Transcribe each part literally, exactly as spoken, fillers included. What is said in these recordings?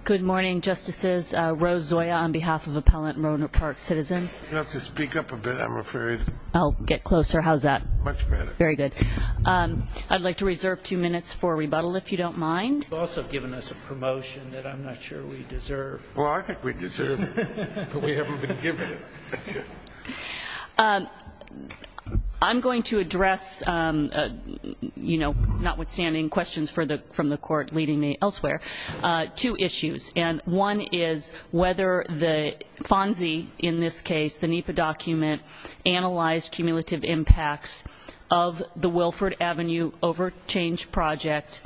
Good morning, Justices. Uh, Rose Zoya on behalf of Appellant Rohnert Park citizens. You have to speak up a bit, I'm afraid. I'll get closer. How's that? Much better. Very good. Um, I'd like to reserve two minutes for rebuttal, if you don't mind. You've also given us a promotion that I'm not sure we deserve. Well, I think we deserve it, but we haven't been given it. um, I'm going to address, um, uh, you know, notwithstanding questions for the, from the court leading me elsewhere, uh, two issues. And one is whether the FONSI, in this case, the NEPA document, analyzed cumulative impacts of the Wilford Avenue overchange project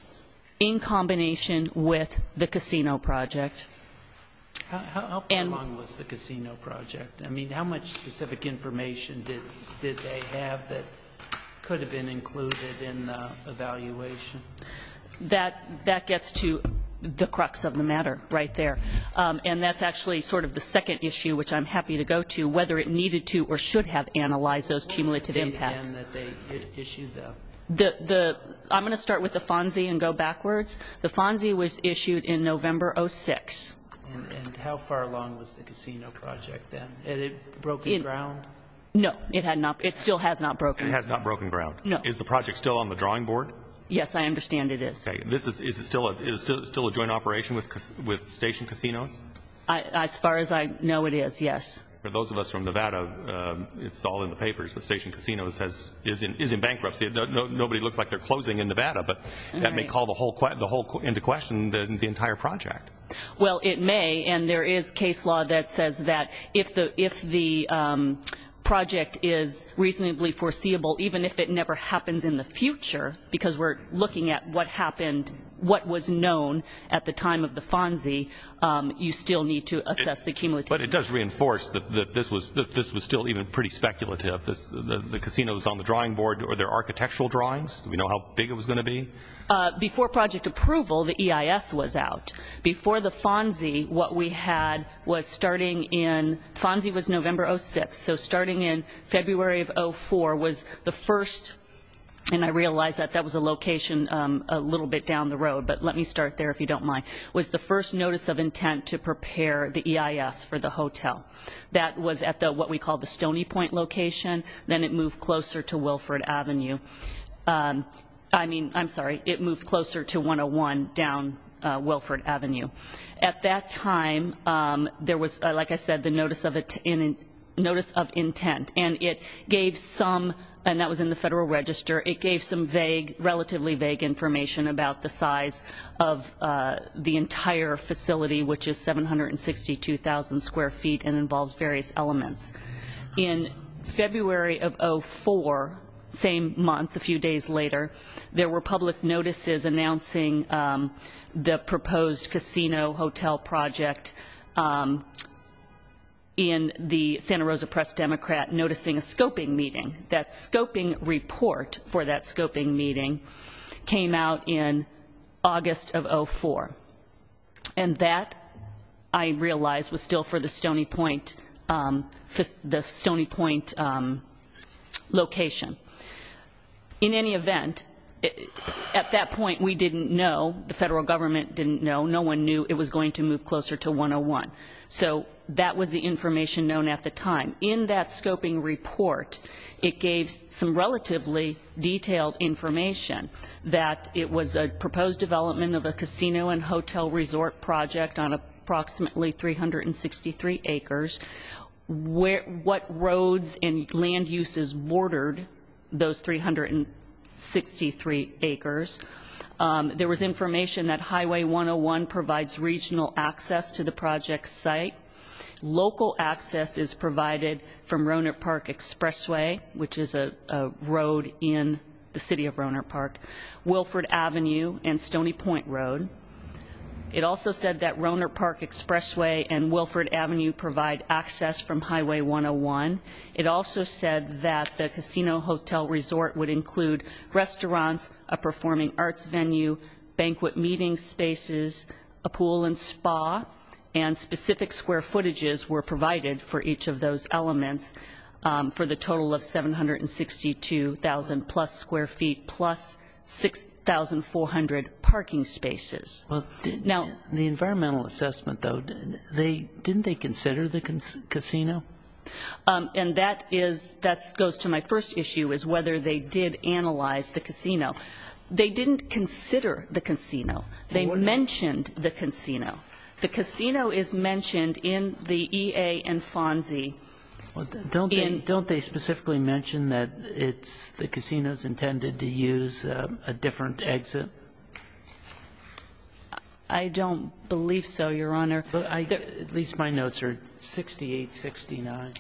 in combination with the casino project. How, how, how far and, along was the casino project? I mean, how much specific information did, did they have that could have been included in the evaluation? That, that gets to the crux of the matter right there. Um, and that's actually sort of the second issue, which I'm happy to go to, whether it needed to or should have analyzed those cumulative impacts. That they issued the The, the, I'm going to start with the FONSI and go backwards. The FONSI was issued in November oh six. And, and how far along was the casino project then? Had it broken in, ground? No, it had not. It still has not broken. It has not broken ground. No. Is the project still on the drawing board? Yes, I understand it is. Okay. This is is it still a is it still, still a joint operation with with station casinos? I, as far as I know, it is. Yes. For those of us from Nevada, um, it's all in the papers. But Station Casinos has is in is in bankruptcy. No, no, nobody looks like they're closing in Nevada, but that right. may call the whole the whole into question the, the entire project. Well, it may, and there is case law that says that if the if the um, project is reasonably foreseeable, even if it never happens in the future, because we're looking at what happened, what was known at the time of the FONSI, um, you still need to assess it, the cumulative. But it does reinforce that, that this was that this was still even pretty speculative. This the, the casinos on the drawing board, or their architectural drawings. Do we know how big it was going to be? Uh, before project approval, the E I S was out. Before the FONSI, what we had was starting in, FONSI was November oh six, so starting in February of oh four was the first, and I realize that that was a location um, a little bit down the road, but let me start there if you don't mind, was the first notice of intent to prepare the E I S for the hotel. That was at the what we call the Stony Point location. Then it moved closer to Wilford Avenue. Um, I mean, I'm sorry, it moved closer to one oh one down uh, Wilford Avenue. At that time, um, there was, uh, like I said, the notice of, it in, notice of intent, and it gave some, and that was in the Federal Register, it gave some vague, relatively vague information about the size of uh, the entire facility, which is seven hundred sixty-two thousand square feet and involves various elements. In February of oh four, same month, a few days later, there were public notices announcing um, the proposed casino hotel project um, in the Santa Rosa Press-Democrat, noticing a scoping meeting. That scoping report for that scoping meeting came out in August of oh four. And that, I realized, was still for the Stony Point, um, the Stony Point um, location. In any event, it, at that point, we didn't know, the federal government didn't know, no one knew it was going to move closer to one oh one. So that was the information known at the time. In that scoping report, it gave some relatively detailed information that it was a proposed development of a casino and hotel resort project on approximately three hundred sixty-three acres, where, what roads and land uses bordered those three hundred sixty-three acres. Um, there was information that Highway one oh one provides regional access to the project site. Local access is provided from Rohnert Park Expressway, which is a, a road in the city of Rohnert Park, Wilford Avenue, and Stony Point Road. It also said that Rohnert Park Expressway and Wilford Avenue provide access from Highway one oh one. It also said that the casino hotel resort would include restaurants, a performing arts venue, banquet meeting spaces, a pool and spa, and specific square footages were provided for each of those elements um, for the total of seven hundred sixty-two thousand plus square feet plus six thousand four hundred parking spaces. Well, the, Now- the environmental assessment, though, they didn't they consider the cas- casino? Um, and that is, that goes to my first issue, is whether they did analyze the casino. They didn't consider the casino. They mentioned the casino. The casino is mentioned in the E A and Fonzie. Well, don't they, In- don't they specifically mention that it's the casino's intended to use uh, a different exit? I don't believe so, Your Honor. But I, at least my notes are sixty-eight, sixty-nine.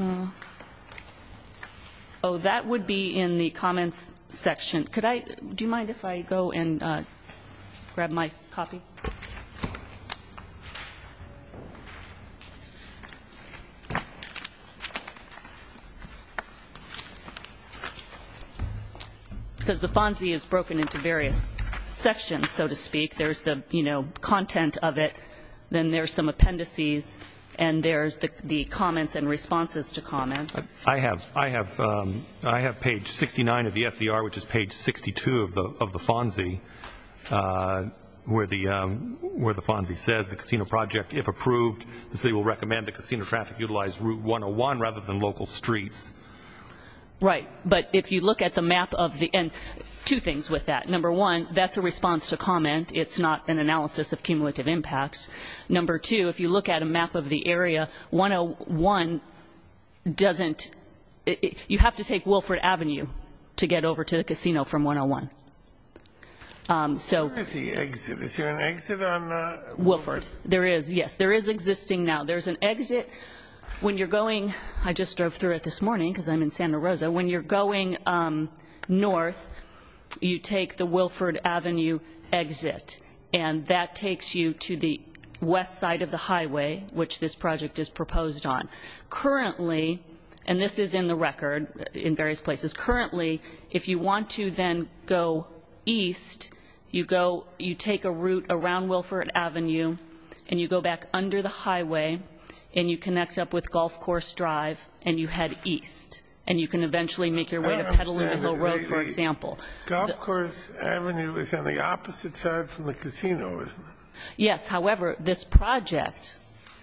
Oh, that would be in the comments section. Could I, do you mind if I go and uh, grab my copy? Because the Fonzie is broken into various sections, so to speak. There's the, you know, content of it, then there's some appendices, and there's the, the comments and responses to comments. I have, I have, um, I have page sixty-nine of the S E R, which is page sixty-two of the, of the Fonzie, uh, where the, um, where the Fonzie says the casino project, if approved, the city will recommend the casino traffic utilize Route one oh one rather than local streets. Right, but if you look at the map of the, and two things with that. Number one, that's a response to comment. It's not an analysis of cumulative impacts. Number two, if you look at a map of the area, one oh one doesn't, it, it, you have to take Wilford Avenue to get over to the casino from one oh one. Um, so Where is the exit? Is there an exit on uh, Wilford, there is, yes, there is existing now. There's an exit. When you're going, I just drove through it this morning because I'm in Santa Rosa. When you're going um, north, you take the Wilford Avenue exit, and that takes you to the west side of the highway, which this project is proposed on. Currently, and this is in the record in various places, currently, if you want to then go east, you go, you take a route around Wilford Avenue, and you go back under the highway, and you connect up with Golf Course Drive, and you head east. And you can eventually make your way I to don't Petaluma understand Hill it. Road, The- for the example. Golf The- Course Avenue is on the opposite side from the casino, isn't it? Yes, however, this project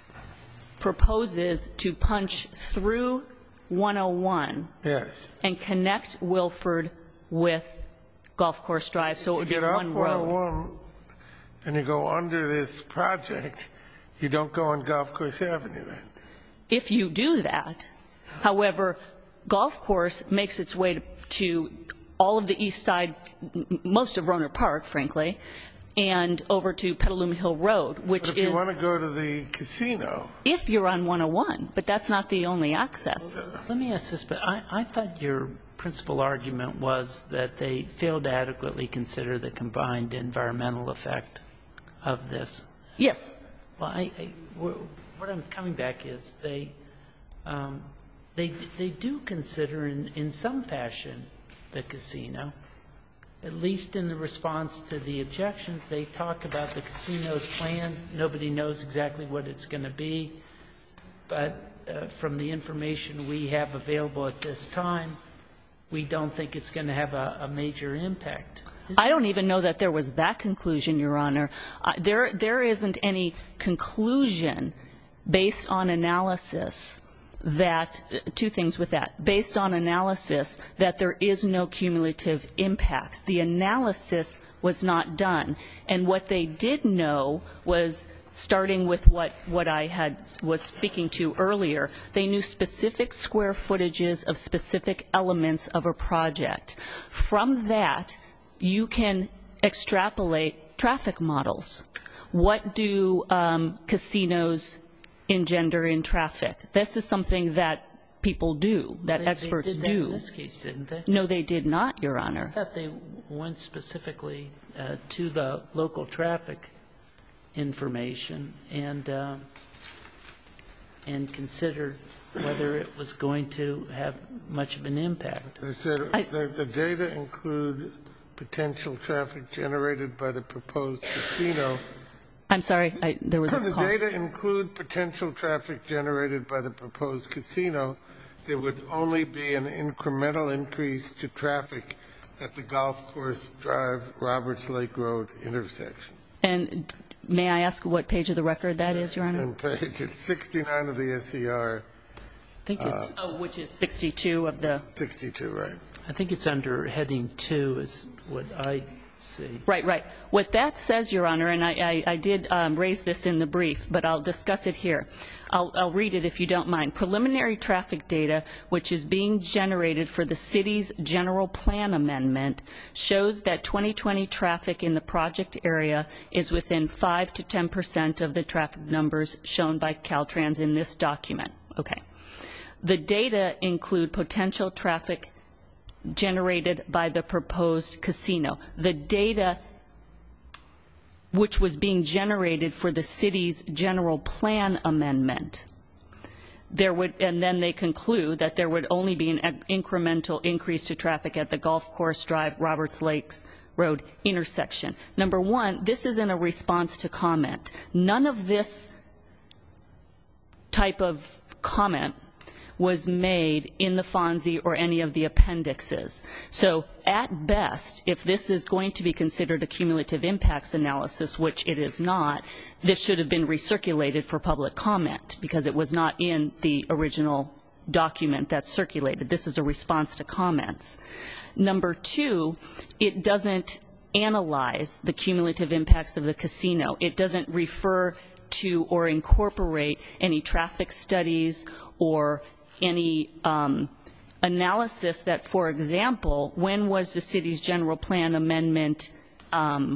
proposes to punch through one oh one Yes. and connect Wilford with Golf Course Drive, so it would be Get off one road. one oh one and you go under this project, you don't go on Golf Course Avenue then. If you do that, however, Golf Course makes its way to, to all of the east side, m- most of Roner Park, frankly, and over to Petaluma Hill Road, which But if is, you want to go to the casino, if you're on one oh one, but that's not the only access. Let me ask this, but I, I thought your principal argument was that they failed to adequately consider the combined environmental effect of this. Yes, Well, I, I, wh- what I'm coming back is they, um, they, they do consider in, in some fashion the casino. At least in the response to the objections, they talk about the casino's plan. Nobody knows exactly what it's going to be. But uh, from the information we have available at this time, we don't think it's going to have a, a major impact. I don't even know that there was that conclusion, Your Honor. Uh, there, there isn't any conclusion based on analysis that, uh, two things with that, based on analysis that there is no cumulative impacts. The analysis was not done. And what they did know was, starting with what, what I had was speaking to earlier, they knew specific square footages of specific elements of a project. From that, you can extrapolate traffic models. What do um, casinos engender in traffic? This is something that people do, that They- experts they did that do. in this case, didn't they? No, they did not, Your Honor. I thought they went specifically uh, to the local traffic information and uh, and considered whether it was going to have much of an impact. they said I- the, the data include potential traffic generated by the proposed casino. I'm sorry, I, there was a The call. data include potential traffic generated by the proposed casino. There would only be an incremental increase to traffic at the Golf Course Drive, Roberts Lake Road intersection. And may I ask what page of the record that is, Your Honor? And page, it's sixty-nine of the S E R, I think it's, Oh, which is sixty-two of the, sixty-two, right? I think it's under heading two is what I see. right, right. What that says, Your Honor, and I, I, I did um, raise this in the brief, but I'll discuss it here. I'll, I'll read it if you don't mind. Preliminary traffic data, which is being generated for the city's general plan amendment, shows that twenty twenty traffic in the project area is within five to ten percent of the traffic numbers shown by Caltrans in this document. Okay. The data include potential traffic generated by the proposed casino. The data which was being generated for the city's general plan amendment, there would, and then they conclude that there would only be an incremental increase to traffic at the Golf Course Drive, Roberts Lakes Road intersection. Number one, this isn't a response to comment. None of this type of comment was made in the FONSI or any of the appendixes. So at best, if this is going to be considered a cumulative impacts analysis, which it is not, this should have been recirculated for public comment because it was not in the original document that circulated. This is a response to comments. Number two, it doesn't analyze the cumulative impacts of the casino. It doesn't refer to or incorporate any traffic studies or any um, analysis that, for example, when was the city's general plan amendment um,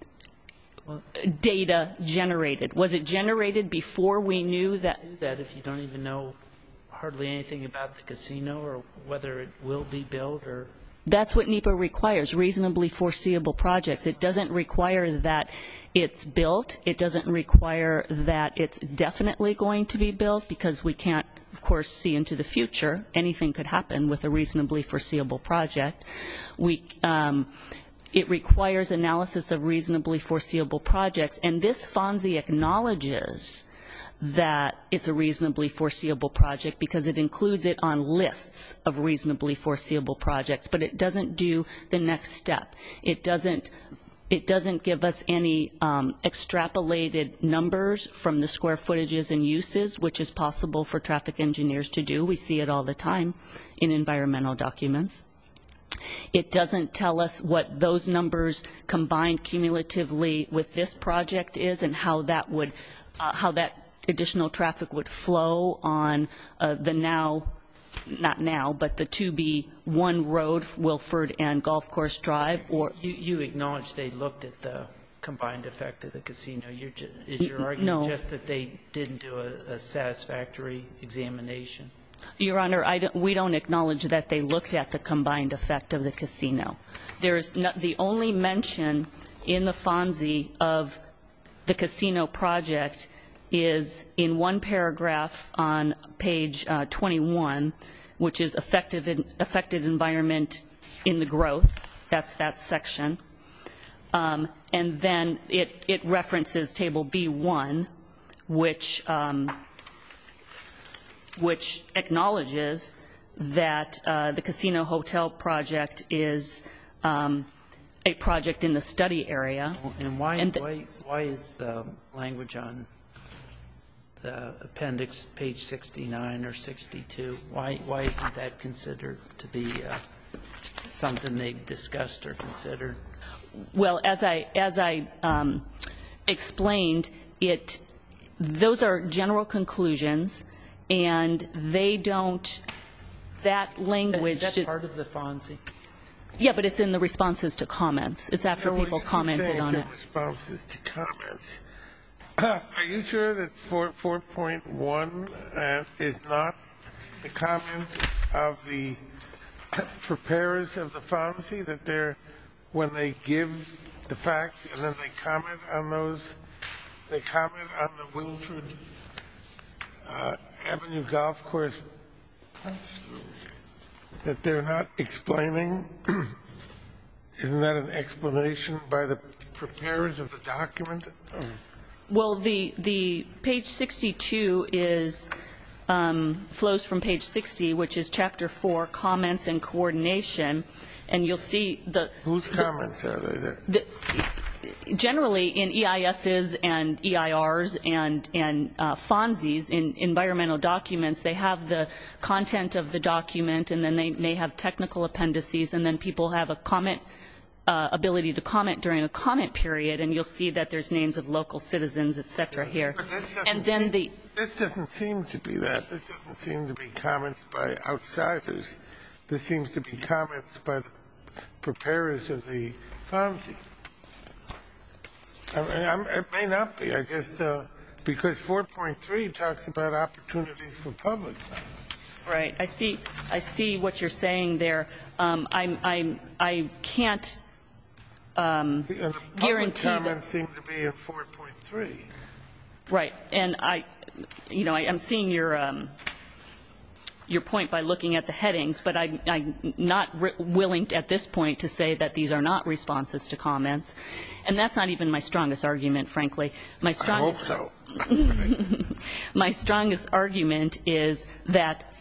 data generated? Was it generated before we knew that? That if you don't even know hardly anything about the casino or whether it will be built or... That's what NEPA requires, reasonably foreseeable projects. It doesn't require that it's built. It doesn't require that it's definitely going to be built because we can't, of course, see into the future. Anything could happen with a reasonably foreseeable project. We, um, it requires analysis of reasonably foreseeable projects, and this FONSI acknowledges that it's a reasonably foreseeable project because it includes it on lists of reasonably foreseeable projects, but it doesn't do the next step. It doesn't It doesn't give us any um, extrapolated numbers from the square footages and uses, which is possible for traffic engineers to do. We see it all the time in environmental documents. It doesn't tell us what those numbers combined cumulatively with this project is and how that would, uh, how that additional traffic would flow on uh, the now, not now, but the to be one road, Wilford and Golf Course Drive, or You, you acknowledge they looked at the combined effect of the casino. You're ju is your argument no. just that they didn't do a, a satisfactory examination? Your Honor, I don't, we don't acknowledge that they looked at the combined effect of the casino. There is not, the only mention in the FONSI of the casino project is in one paragraph on page uh, twenty-one, which is effective in, affected environment in the growth. That's that section. Um, and then it, it references table B one, which, um, which acknowledges that uh, the casino hotel project is um, a project in the study area. And why, And why, why is the language on the appendix, page sixty-nine or sixty-two, why, why isn't that considered to be uh, something they discussed or considered? Well, as I, as I um, explained, it, those are general conclusions, and they don't, that language Is that just... part of the FONSI? Yeah, but it's in the responses to comments. It's after So when people you keep commented saying on it's it. in responses to comments. Are you sure that four point one uh, is not the comment of the preparers of the FONSI, that they're, when they give the facts and then they comment on those, they comment on the Wilford uh, Avenue Golf Course, that they're not explaining? Isn't that an explanation by the preparers of the document? Well, the, the page sixty-two is um, flows from page sixty, which is chapter four, comments and coordination, and you'll see the... Whose comments are they there? The, generally, in E I Ss and E I Rs and, and uh, FONSIs, in environmental documents, they have the content of the document, and then they may have technical appendices, and then people have a comment, uh, ability to comment during a comment period, and you'll see that there's names of local citizens, et cetera, here. And then seem, the... This doesn't seem to be that. This doesn't seem to be comments by outsiders. This seems to be comments by the preparers of the FONSI. I mean, I'm, it may not be. I just, uh, because four point three talks about opportunities for public. Right. I see. I see what you're saying there. Um, I'm. I'm. I can't um, and the guarantee. Public comments seem to be in four point three. Right. And I, you know, I, I'm seeing your. Um, your point by looking at the headings, but I, I'm not r willing to, at this point to say that these are not responses to comments. And that's not even my strongest argument, frankly. My strongest, I hope so. my strongest argument is that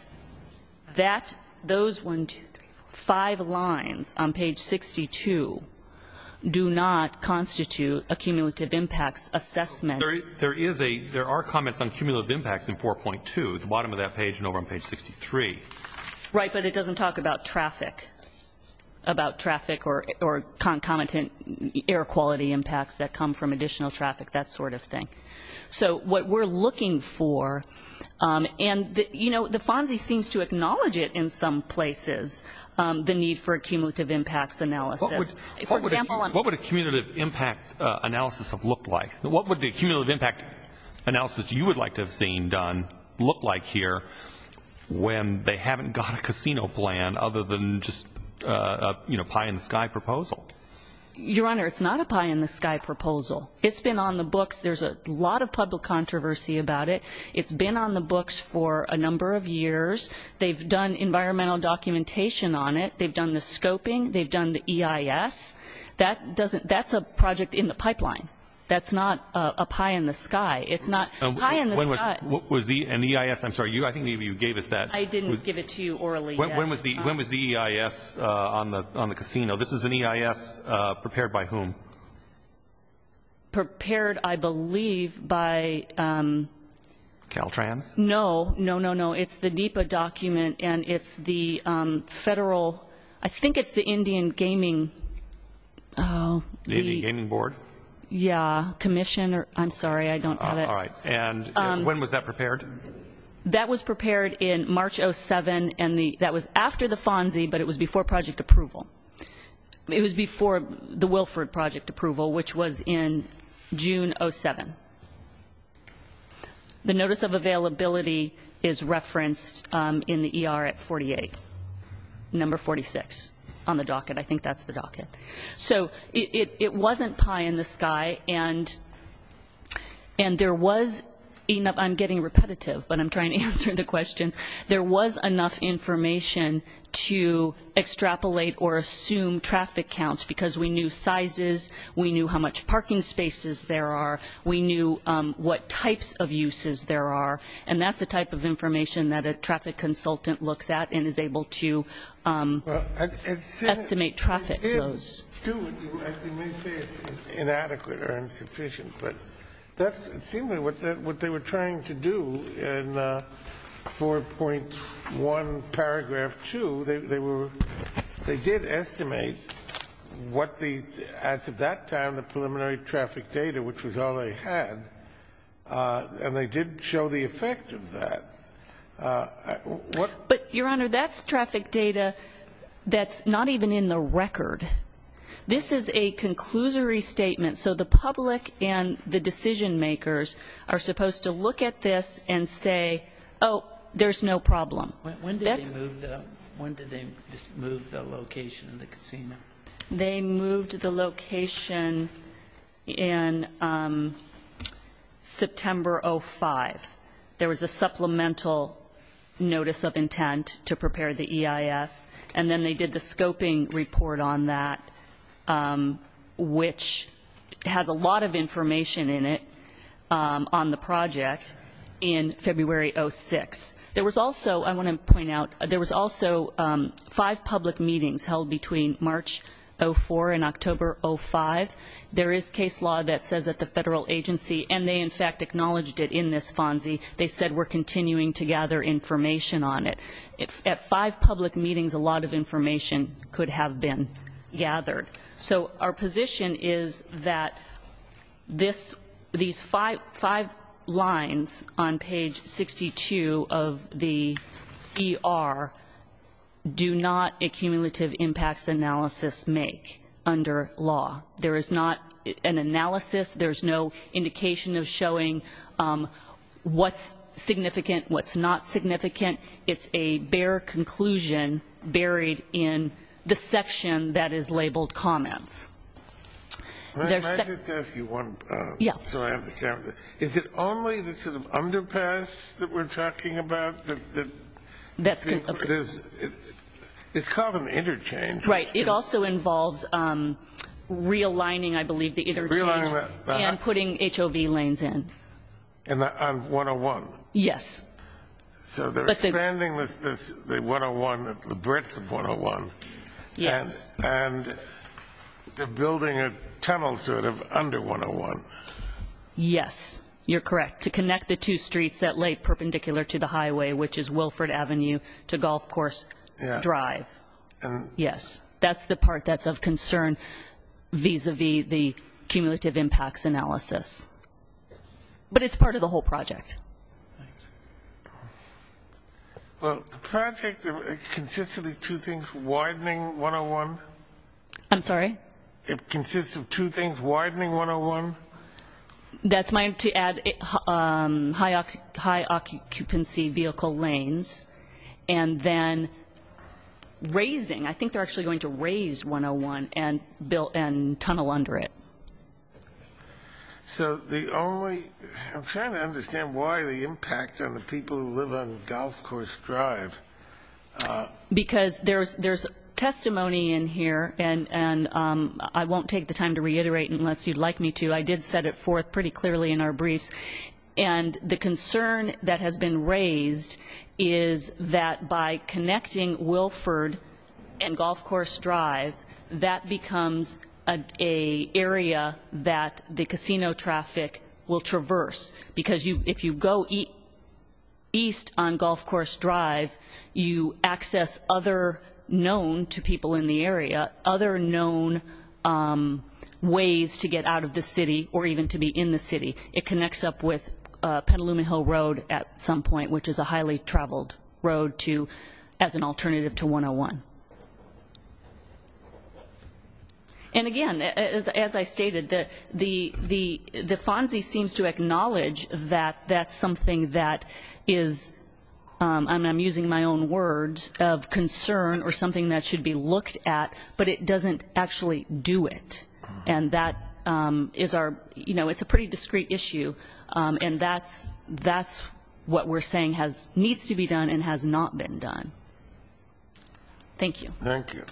that those one, two, three, four, five lines on page sixty-two do not constitute a cumulative impacts assessment. There, there is a, there are comments on cumulative impacts in four point two, at the bottom of that page and over on page sixty-three. Right, but it doesn't talk about traffic, about traffic or, or concomitant air quality impacts that come from additional traffic, that sort of thing. So what we're looking for, um, and the, you know, the FONSI seems to acknowledge it in some places, um, the need for a cumulative impacts analysis. What would, for what would example, a, what would a cumulative impact uh, analysis have looked like? What would the cumulative impact analysis you would like to have seen done look like here when they haven't got a casino plan other than just uh, a you know pie in the sky proposal? Your Honor, it's not a pie-in-the-sky proposal. It's been on the books. There's a lot of public controversy about it. It's been on the books for a number of years. They've done environmental documentation on it. They've done the scoping. They've done the E I S. That doesn't, that's a project in the pipeline. That's not a, a pie in the sky. It's not uh, pie in the when sky. Was, what was the and the E I S? I'm sorry, you. I think maybe you gave us that. I didn't was, give it to you orally. When, yet. when was the um, when was the E I S uh, on the on the casino? This is an E I S uh, prepared by whom? Prepared, I believe, by. Um, Caltrans? No, no, no, no. It's the NEPA document, and it's the um, federal. I think it's the Indian Gaming. Oh, the, the Indian Gaming Board. Yeah, commission, or, I'm sorry, I don't have uh, it. All right. And uh, Um, when was that prepared? That was prepared in March oh seven, and the, that was after the FONSI, but it was before project approval. It was before the Wilford project approval, which was in June oh seven. The notice of availability is referenced um, in the E R at forty-eight, number forty-six. On the docket. I think that's the docket. So it, it, it wasn't pie in the sky, and and there was enough. I'm getting repetitive, but I'm trying to answer the questions. There was enough information to extrapolate or assume traffic counts because we knew sizes, we knew how much parking spaces there are, we knew um, what types of uses there are, and that's the type of information that a traffic consultant looks at and is able to um, well, it, it's, estimate traffic it, flows. Do, you, you may say it's inadequate or insufficient, but that's it seemed like what, that, what they were trying to do in uh, four point one paragraph two. They, they were they did estimate what the as of that time the preliminary traffic data, which was all they had, uh, and they did show the effect of that. Uh, what? But, Your Honor, that's traffic data that's not even in the record. This is a conclusory statement, so the public and the decision makers are supposed to look at this and say, oh, there's no problem. When, when did That's, they move the when did they just move the location of the casino? They moved the location in um, September oh five. There was a supplemental notice of intent to prepare the E I S, and then they did the scoping report on that, um, which has a lot of information in it um, on the project. in February oh six. There was also, I want to point out, there was also um, five public meetings held between March oh four and October oh five. There is case law that says that the federal agency, and they in fact acknowledged it in this FONSI, they said we're continuing to gather information on it. If, at five public meetings, a lot of information could have been gathered. So our position is that this, these five, five lines on page sixty-two of the E R do not a cumulative impacts analysis make under law. There is not an analysis. There's no indication of showing um, what's significant, what's not significant. It's a bare conclusion buried in the section that is labeled comments. May I just ask you one, uh, yeah. so I understand. Is it only the sort of underpass that we're talking about? That, that That's it, con- it, it's called an interchange. Right. It also involves um, realigning, I believe, the interchange that, uh, and putting H O V lanes in. And the, on one oh one? Yes. So they're But the- expanding this, this, the one oh one, the breadth of one oh one. Yes. And, and they're building a tunnel sort of under one oh one. Yes, you're correct. To connect the two streets that lay perpendicular to the highway, which is Wilford Avenue to Golf Course Yeah. Drive. And Yes, that's the part that's of concern vis-a-vis the cumulative impacts analysis. But it's part of the whole project. well, the project uh, consists of these two things: widening one oh one. I'm sorry? It consists of two things: widening one oh one. That's my, to add um, high, oc- high occupancy vehicle lanes, and then raising, I think they're actually going to raise one oh one and build and tunnel under it. So the only, I'm trying to understand why the impact on the people who live on Golf Course Drive. Uh, Because there's there's testimony in here, and and um, I won't take the time to reiterate unless you'd like me to. I did set it forth pretty clearly in our briefs, and the concern that has been raised is that by connecting Wilford and Golf Course Drive, that becomes a, a area that the casino traffic will traverse, because you if you go e east on Golf Course Drive, you access other known to people in the area, other known um, ways to get out of the city or even to be in the city. It connects up with uh, Petaluma Hill Road at some point, which is a highly traveled road to, as an alternative to one oh one. And again, as, as I stated, the, the, the, the FONSI seems to acknowledge that that's something that is, um, and I'm using my own words, of concern or something that should be looked at, but it doesn't actually do it. And that um, is our, you know, it's a pretty discrete issue, um, and that's, that's what we're saying has, needs to be done and has not been done. Thank you. Thank you.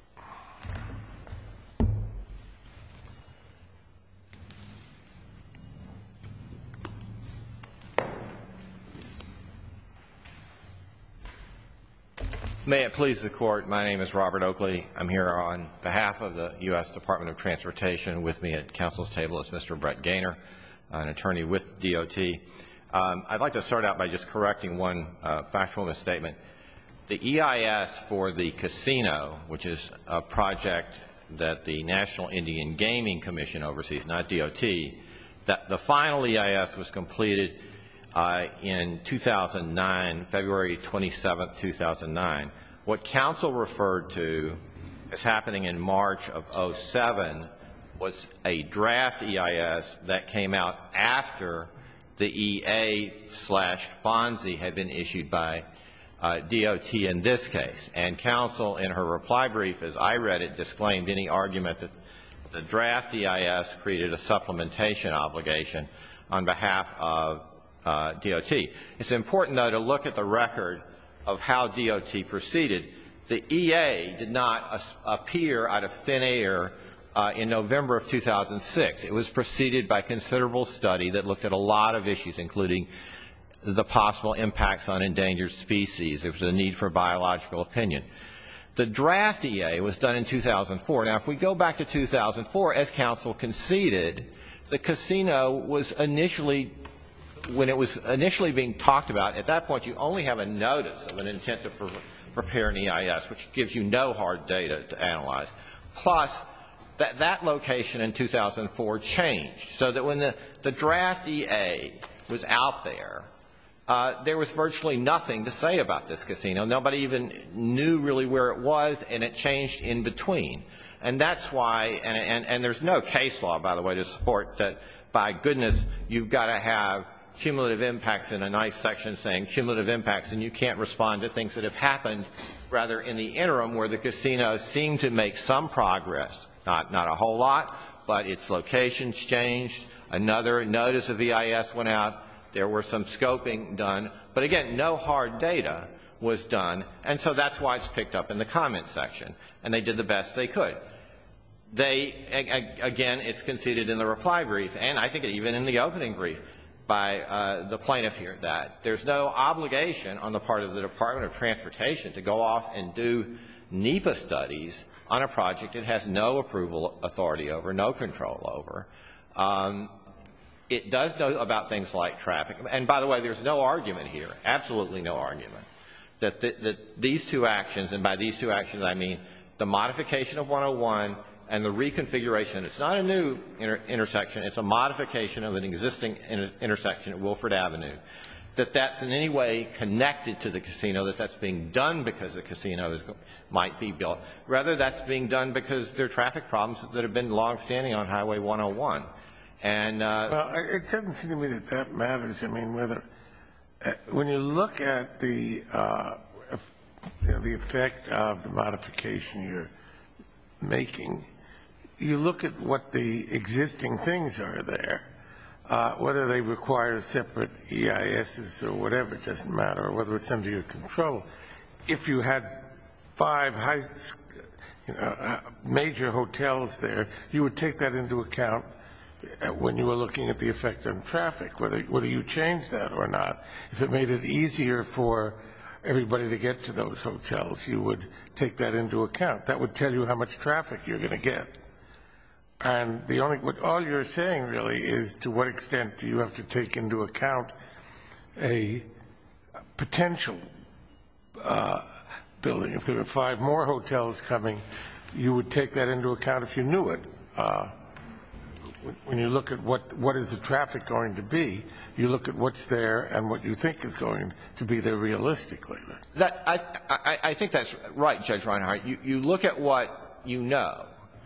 May it please the Court, my name is Robert Oakley. I'm here on behalf of the U S Department of Transportation. With me at Council's table is Mister Brett Gaynor, an attorney with D O T. Um, I'd like to start out by just correcting one uh, factual misstatement. The E I S for the casino, which is a project that the National Indian Gaming Commission oversees, not D O T, that the final E I S was completed Uh, in two thousand nine, February twenty-seventh, two thousand nine. What council referred to as happening in March of oh seven was a draft E I S that came out after the E A slash FONSI had been issued by uh, D O T in this case. And council, in her reply brief, as I read it, disclaimed any argument that the draft E I S created a supplementation obligation on behalf of Uh, D O T. It's important, though, to look at the record of how D O T proceeded. The E A did not as appear out of thin air uh, in November of two thousand six. It was preceded by considerable study that looked at a lot of issues, including the possible impacts on endangered species. There was a need for a biological opinion. The draft E A was done in two thousand four. Now, if we go back to two thousand four, as counsel conceded, the casino was initially, when it was initially being talked about, at that point you only have a notice of an intent to pre prepare an E I S, which gives you no hard data to analyze. Plus, that, that location in two thousand four changed, so that when the, the draft E A was out there, uh, there was virtually nothing to say about this casino. Nobody even knew really where it was, and it changed in between. And that's why, and, and, and there's no case law, by the way, to support that, by goodness, you've got to have cumulative impacts in a nice section saying cumulative impacts, and you can't respond to things that have happened rather in the interim where the casinos seem to make some progress. Not, not a whole lot, but its locations changed. Another notice of E I S went out. There were some scoping done. But again, no hard data was done, and so that's why it's picked up in the comment section. And they did the best they could. They, again, it's conceded in the reply brief, and I think even in the opening brief by uh, the plaintiff here, that there's no obligation on the part of the Department of Transportation to go off and do NEPA studies on a project it has no approval authority over, no control over. Um, it does know about things like traffic. And by the way, there's no argument here, absolutely no argument, that, th that these two actions, and by these two actions I mean the modification of one oh one and the reconfiguration. It's not a new inter intersection. It's a modification of an existing inter intersection at Wilford Avenue. That that's in any way connected to the casino, that that's being done because the casino is, might be built. Rather, that's being done because there are traffic problems that have been longstanding on Highway one oh one. And uh, well, it doesn't seem to me that that matters. I mean, whether uh, when you look at the uh, you know, the effect of the modification you're making, you look at what the existing things are there, uh, whether they require separate E I Ss or whatever, it doesn't matter, or whether it's under your control. If you had five high, you know, uh, major hotels there, you would take that into account when you were looking at the effect on traffic, whether, whether you changed that or not. If it made it easier for everybody to get to those hotels, you would take that into account. That would tell you how much traffic you're going to get. And the only, what all you're saying really is to what extent do you have to take into account a potential uh, building. If there were five more hotels coming, you would take that into account if you knew it. Uh, when you look at what, what is the traffic going to be, you look at what's there and what you think is going to be there realistically. That, I, I, I think that's right, Judge Reinhart. You, you look at what you know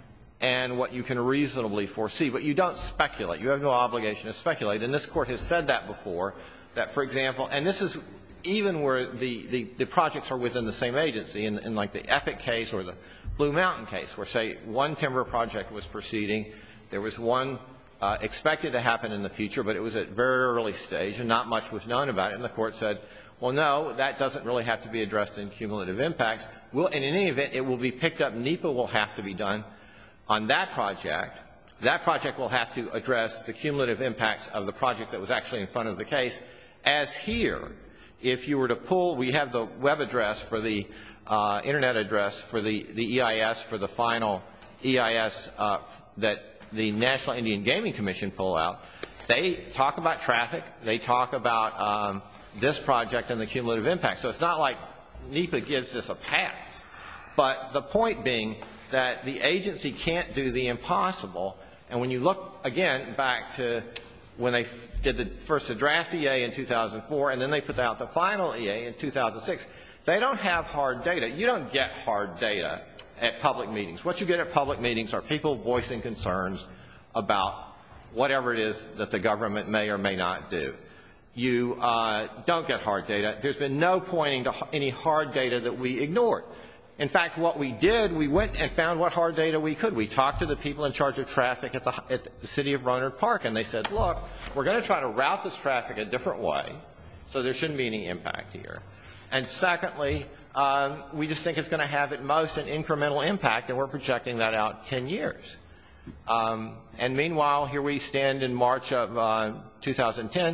and what you can reasonably foresee, but you don't speculate. You have no obligation to speculate. And this Court has said that before, that, for example, and this is even where the, the, the projects are within the same agency, in, in like the Epic case or the Blue Mountain case, where, say, one timber project was proceeding, there was one uh, expected to happen in the future, but it was at a very early stage and not much was known about it, and the Court said, well, no, that doesn't really have to be addressed in cumulative impacts. We'll, in any event, it will be picked up. NEPA will have to be done on that project. That project will have to address the cumulative impacts of the project that was actually in front of the case. As here, if you were to pull, we have the web address for the uh, internet address for the, the E I S, for the final E I S uh, that the National Indian Gaming Commission pull out. They talk about traffic. They talk about um, this project and the cumulative impact. So it's not like NEPA gives this a pass. But the point being that the agency can't do the impossible. And when you look, again, back to when they did the first the draft E A in two thousand four, and then they put out the final E A in two thousand six, they don't have hard data. You don't get hard data at public meetings. What you get at public meetings are people voicing concerns about whatever it is that the government may or may not do. You uh, don't get hard data. There's been no pointing to any hard data that we ignored. In fact, what we did, we went and found what hard data we could. We talked to the people in charge of traffic at the, at the city of Rohnert Park, and they said, look, we're going to try to route this traffic a different way, so there shouldn't be any impact here. And secondly, um, we just think it's going to have at most an incremental impact, and we're projecting that out ten years. Um, and meanwhile, here we stand in March of uh, two thousand ten,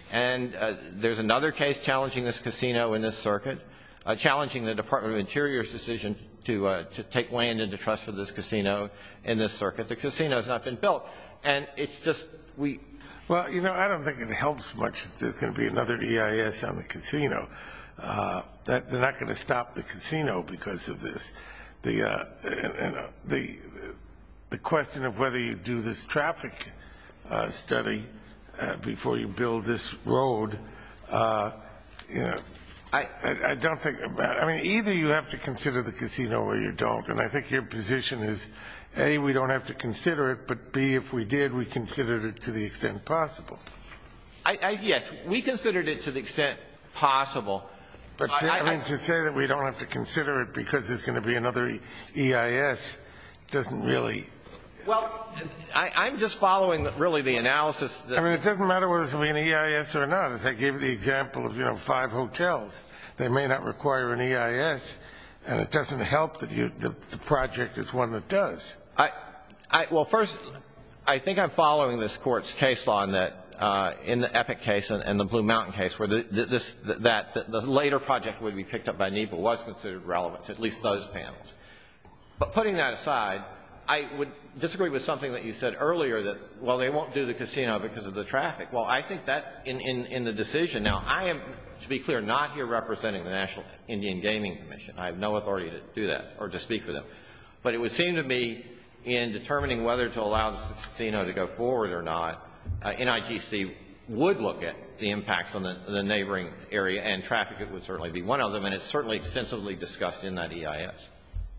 And uh, there's another case challenging this casino in this circuit, uh, challenging the Department of Interior's decision to, uh, to take land into trust for this casino in this circuit. The casino has not been built. And it's just, we... Well, you know, I don't think it helps much that there's going to be another E I S on the casino. Uh, that they're not going to stop the casino because of this. The, uh, and, and, uh, the, the question of whether you do this traffic uh, study uh, before you build this road, uh, you know, I, I, I don't think about, I mean, either you have to consider the casino or you don't. And I think your position is, A, we don't have to consider it, but B, if we did, we considered it to the extent possible. I, I, yes, we considered it to the extent possible. But to, I, I mean, I, to say that we don't have to consider it because there's going to be another E I S doesn't really. Well, I, I'm just following really the analysis. That, I mean, it doesn't matter whether it's going to be an E I S or not. As I gave you the example of, you know, five hotels. They may not require an E I S, and it doesn't help that you, the, the project is one that does. I, I, well, first, I think I'm following this court's case law in that uh, in the Epic case and, and the Blue Mountain case, where the, this, that the, the later project would be picked up by NEPA was considered relevant to at least those panels. But putting that aside, I would disagree with something that you said earlier that, well, they won't do the casino because of the traffic. Well, I think that in, in, in the decision, now, I am, to be clear, not here representing the National Indian Gaming Commission. I have no authority to do that or to speak for them. But it would seem to me, in determining whether to allow the casino to go forward or not, uh, N I G C would look at the impacts on the, the neighboring area, and traffic would certainly be one of them, and it's certainly extensively discussed in that E I S.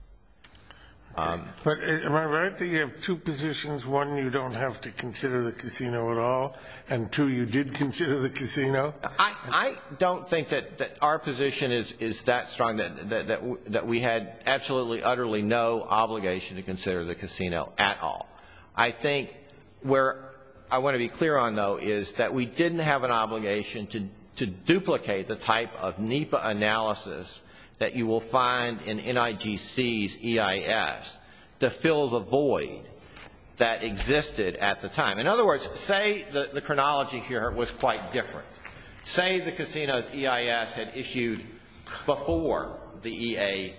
Um, but am I right that you have two positions? One, you don't have to consider the casino at all, and two, you did consider the casino? I, I don't think that, that our position is, is that strong, that, that, that, w that we had absolutely, utterly no obligation to consider the casino at all. I think where I want to be clear on, though, is that we didn't have an obligation to, to duplicate the type of NEPA analysis that you will find in N I G C's E I S to fill the void that existed at the time. In other words, say the, the chronology here was quite different. Say the casino's E I S had issued before the E A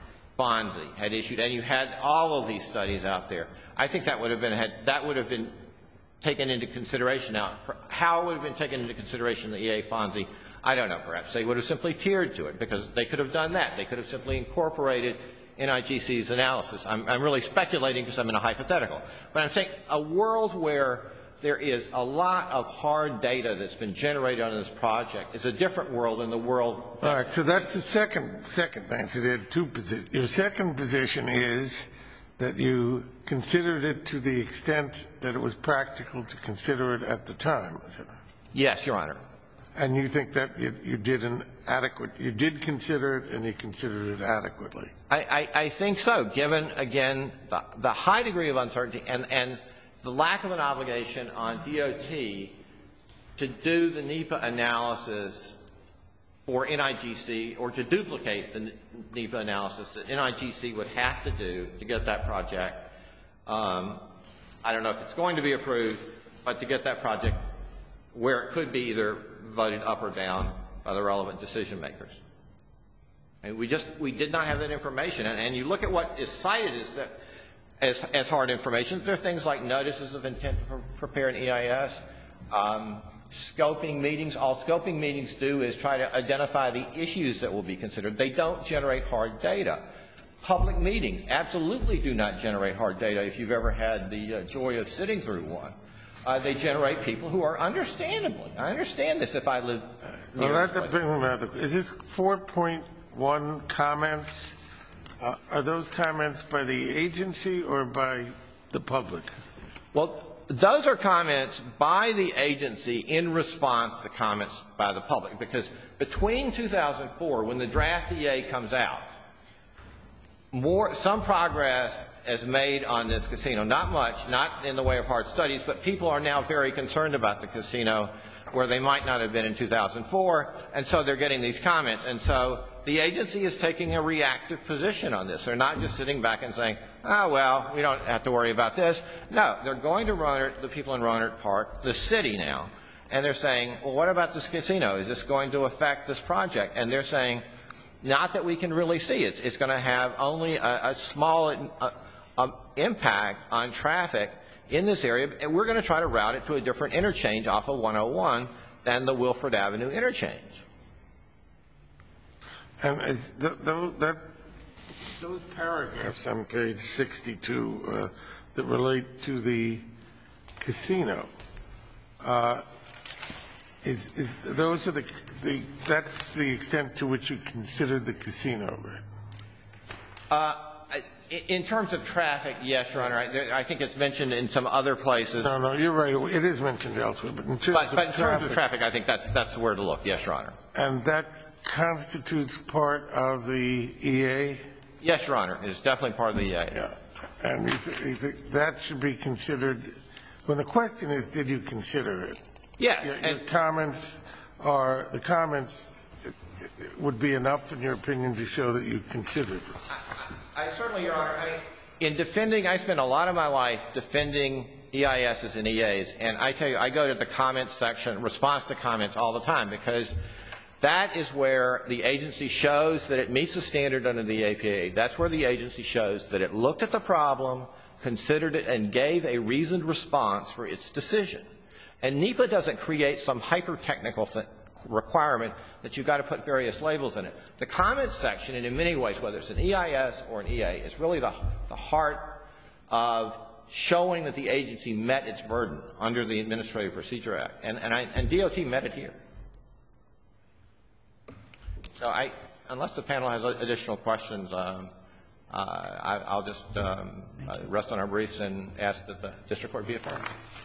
FONSI had issued, and you had all of these studies out there. I think that would have been had, that would have been taken into consideration. Now, how it would have been taken into consideration in the E A FONSI, I don't know. Perhaps they would have simply tiered to it, because they could have done that. They could have simply incorporated N I G C's analysis. I'm, I'm really speculating because I'm in a hypothetical. But I'm saying a world where there is a lot of hard data that's been generated on this project is a different world than the world. All right. So that's the second second answer. There are two positions. Your second position is that you considered it to the extent that it was practical to consider it at the time. Yes, Your Honor. And you think that you, you did an adequate, you did consider it and you considered it adequately? I, I, I think so, given, again, the, the high degree of uncertainty and, and the lack of an obligation on D O T to do the NEPA analysis for N I G C or to duplicate the NEPA analysis that N I G C would have to do to get that project. Um, I don't know if it's going to be approved, but to get that project where it could be either voted up or down by the relevant decision makers. And we just, we did not have that information. And, and you look at what is cited as, that, as, as hard information. There are things like notices of intent to prepare an E I S, um, scoping meetings. All scoping meetings do is try to identify the issues that will be considered. They don't generate hard data. Public meetings absolutely do not generate hard data if you've ever had the uh, joy of sitting through one. Uh, they generate people who are understandably, I understand this if I live near well, that brings me another. Is this four point one comments? Uh, are those comments by the agency or by the public? Well, those are comments by the agency in response to comments by the public, because between two thousand four, when the draft E A comes out, more, some progress is made on this casino. Not much, not in the way of hard studies, but people are now very concerned about the casino where they might not have been in two thousand four, and so they're getting these comments. And so the agency is taking a reactive position on this. They're not just sitting back and saying, oh, well, we don't have to worry about this. No, they're going to Rohnert, the people in Rohnert Park, the city now, and they're saying, well, what about this casino? Is this going to affect this project? And they're saying, not that we can really see. It's, it's going to have only a, a small uh, um, impact on traffic in this area, and we're going to try to route it to a different interchange off of one oh one than the Wilford Avenue interchange. And is th th that, those paragraphs on page sixty-two uh, that relate to the casino, uh, is, is those are the, the that's the extent to which you consider the casino, right? Uh, in terms of traffic, yes, Your Honor. I, I think it's mentioned in some other places. No, no, you're right. It is mentioned elsewhere, but in terms, but, of, but in traffic, terms of traffic, I think that's that's where to look. Yes, Your Honor. And that constitutes part of the E A? Yes, Your Honor. It is definitely part of the E A. Yeah. And you th you think that should be considered. When the question is, did you consider it? Yes. Your, and your comments are the comments would be enough, in your opinion, to show that you considered it. I, I certainly, Your Honor. I, in defending, I spent a lot of my life defending E I Ss and E As, and I tell you, I go to the comments section, response to comments all the time, because that is where the agency shows that it meets the standard under the A P A. That's where the agency shows that it looked at the problem, considered it, and gave a reasoned response for its decision. And NEPA doesn't create some hyper-technical requirement that you've got to put various labels in it. The comments section, and in many ways, whether it's an E I S or an E A, is really the, the heart of showing that the agency met its burden under the Administrative Procedure Act. And, and, I, and D O T met it here. So I, unless the panel has additional questions, um, uh, I, I'll just um, uh, rest on our briefs and ask that the district court be affirmed.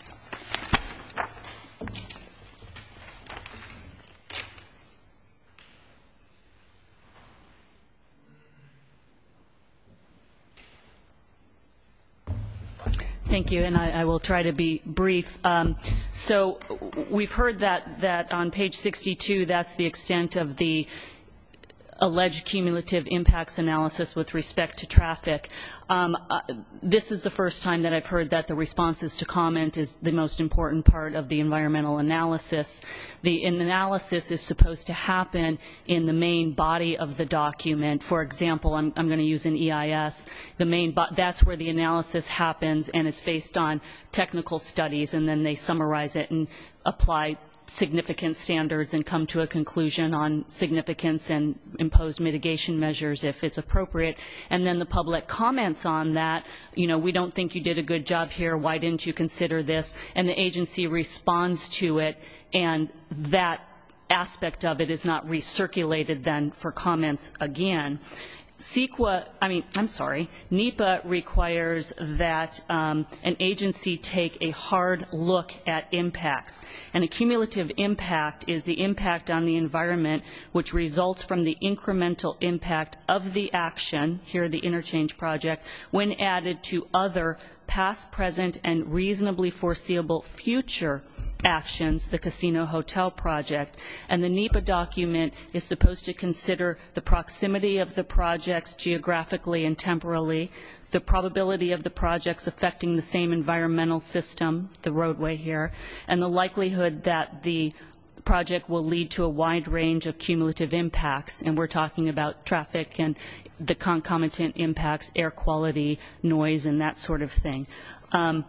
Thank you, and I, I will try to be brief. Um, so we've heard that, that on page sixty-two, that's the extent of the alleged cumulative impacts analysis with respect to traffic. Um, uh, this is the first time that I've heard that the responses to comment is the most important part of the environmental analysis. The analysis is supposed to happen in the main body of the document. For example, I'm, I'm going to use an E I S. The main bo that's where the analysis happens, and it's based on technical studies, and then they summarize it and apply significant standards and come to a conclusion on significance and impose mitigation measures if it's appropriate. And then the public comments on that, you know, we don't think you did a good job here, why didn't you consider this? And the agency responds to it, and that aspect of it is not recirculated then for comments again. CEQA, I mean, I'm sorry, NEPA requires that um, an agency take a hard look at impacts. And a cumulative impact is the impact on the environment which results from the incremental impact of the action, here the interchange project, when added to other past, present, and reasonably foreseeable future actions, the casino hotel project. And the NEPA document is supposed to consider the proximity of the projects geographically and temporally, the probability of the projects affecting the same environmental system, the roadway here, and the likelihood that the project will lead to a wide range of cumulative impacts. And we're talking about traffic and the concomitant impacts, air quality, noise, and that sort of thing. Um,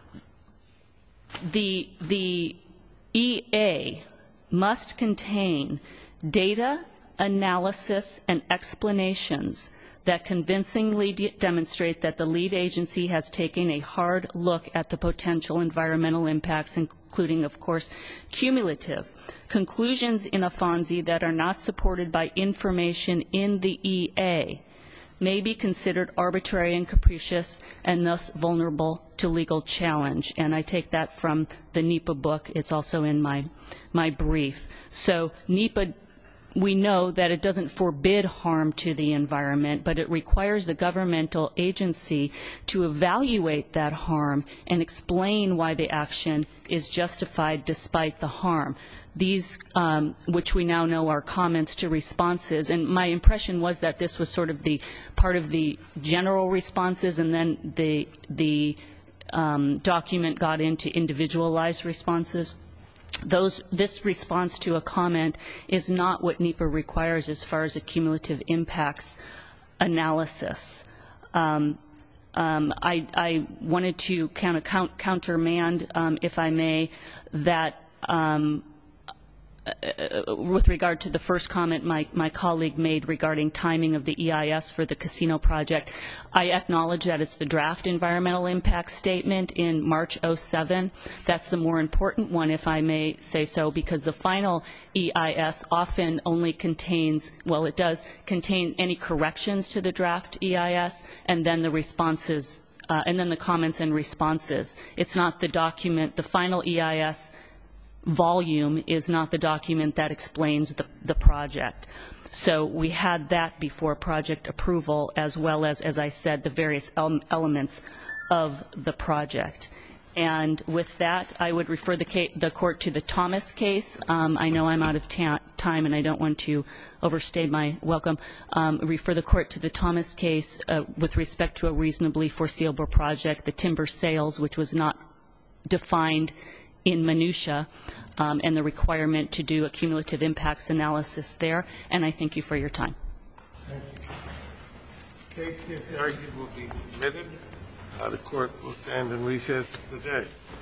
The, the E A must contain data, analysis, and explanations that convincingly de demonstrate that the lead agency has taken a hard look at the potential environmental impacts, including, of course, cumulative. Conclusions in a FONSI that are not supported by information in the E A may be considered arbitrary and capricious and thus vulnerable to legal challenge. And I take that from the NEPA book. It's also in my, my brief. So NEPA, we know that it doesn't forbid harm to the environment, but it requires the governmental agency to evaluate that harm and explain why the action is justified despite the harm. These, um, which we now know are comments to responses, and my impression was that this was sort of the part of the general responses, and then the, the um, document got into individualized responses. those, this response to a comment is not what NEPA requires as far as a cumulative impacts analysis. Um, um, I, I wanted to kind of count, countermand, um, if I may, that um, uh, with regard to the first comment my, my colleague made regarding timing of the E I S for the casino project. I acknowledge that it's the draft environmental impact statement in March oh seven. That's the more important one, if I may say so, because the final E I S often only contains, well, it does contain any corrections to the draft E I S and then the responses, uh, and then the comments and responses. It's not the document, the final E I S volume is not the document that explains the, the project. So we had that before project approval, as well as, as I said, the various ele elements of the project. And with that, I would refer the, case, the court to the Thomas case. Um, I know I'm out of time, and I don't want to overstay my welcome. Um, refer the court to the Thomas case uh, with respect to a reasonably foreseeable project, the timber sales, which was not defined in minutia, um, and the requirement to do a cumulative impacts analysis there. And I thank you for your time. Thank you. Case is argued will be submitted. Uh, the court will stand in recess for the day.